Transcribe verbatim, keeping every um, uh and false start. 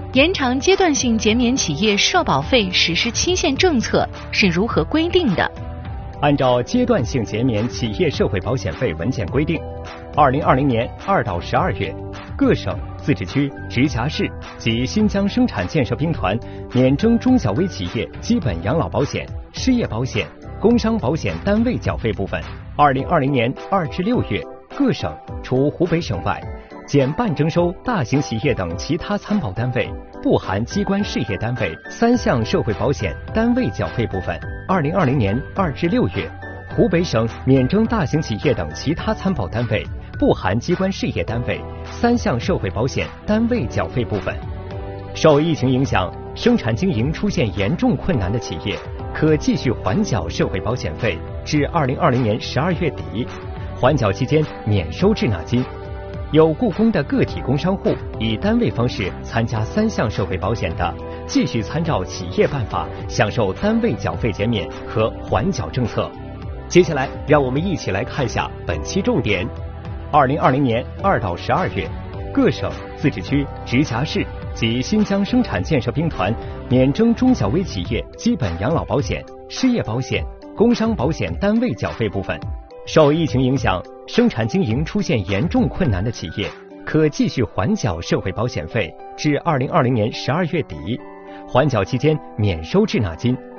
延长阶段性减免企业社保费实施期限政策是如何规定的？ 按照阶段性减免企业社会保险费文件规定，二零二零年二到十二月，各省、自治区、直辖市及新疆生产建设兵团免征中小微企业基本养老保险、失业保险、工伤保险单位缴费部分。二零二零年二至六月，各省除湖北省外，减半征收大型企业等其他参保单位（不含机关事业单位）三项社会保险单位缴费部分。二零二零年二至六月，湖北省免征大型企业等其他参保单位（不含机关事业单位）三项社会保险单位缴费部分。受疫情影响，生产经营出现严重困难的企业，可继续缓缴社会保险费至二零二零年十二月底，缓缴期间免收滞纳金。有雇工的个体工商户以单位方式参加三项社会保险的，继续参照企业办法享受单位缴费减免和缓缴政策。接下来，让我们一起来看下本期重点。二零二零年二到十二月，各省、自治区、直辖市及新疆生产建设兵团免征中小微企业基本养老保险、失业保险、工伤保险单位缴费部分。受疫情影响，生产经营出现严重困难的企业，可继续缓缴社会保险费至二零二零年十二月底，缓缴期间免收滞纳金。